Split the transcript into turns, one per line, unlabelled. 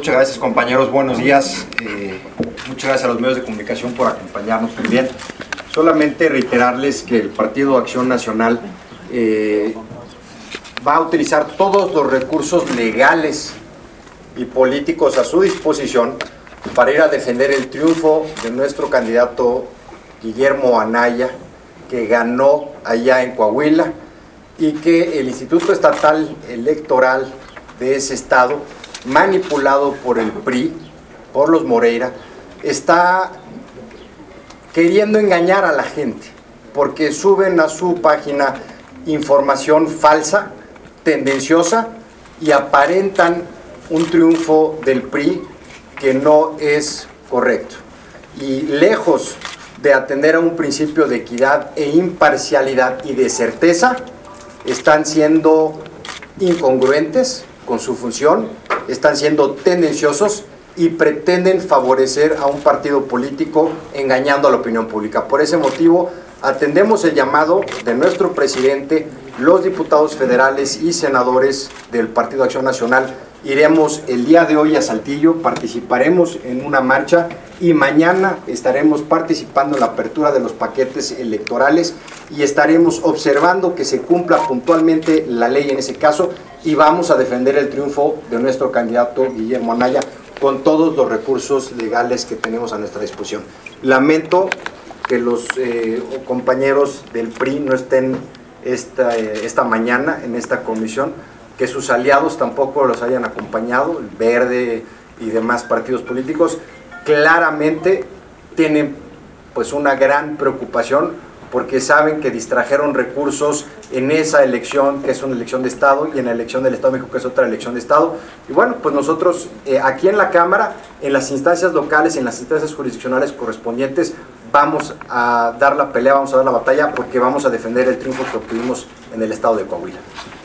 Muchas gracias, compañeros, buenos días. Muchas gracias a los medios de comunicación por acompañarnos también. Solamente reiterarles que el Partido Acción Nacional va a utilizar todos los recursos legales y políticos a su disposición para ir a defender el triunfo de nuestro candidato Guillermo Anaya, que ganó allá en Coahuila, y que el Instituto Estatal Electoral de ese estado, manipulado por el PRI, por los Moreira, está queriendo engañar a la gente, porque suben a su página información falsa, tendenciosa, y aparentan un triunfo del PRI que no es correcto. Y lejos de atender a un principio de equidad e imparcialidad y de certeza, están siendo incongruentes con su función, están siendo tendenciosos y pretenden favorecer a un partido político engañando a la opinión pública. Por ese motivo, atendemos el llamado de nuestro presidente, los diputados federales y senadores del Partido Acción Nacional. Iremos el día de hoy a Saltillo, participaremos en una marcha y mañana estaremos participando en la apertura de los paquetes electorales y estaremos observando que se cumpla puntualmente la ley en ese caso, y vamos a defender el triunfo de nuestro candidato Guillermo Anaya con todos los recursos legales que tenemos a nuestra disposición. Lamento que los compañeros del PRI no estén esta mañana en esta comisión, que sus aliados tampoco los hayan acompañado, el Verde y demás partidos políticos. Claramente tienen pues una gran preocupación porque saben que distrajeron recursos en esa elección, que es una elección de Estado, y en la elección del Estado de México, que es otra elección de Estado. Y bueno, pues nosotros aquí en la Cámara, en las instancias locales, en las instancias jurisdiccionales correspondientes, vamos a dar la pelea, vamos a dar la batalla, porque vamos a defender el triunfo que obtuvimos en el Estado de Coahuila.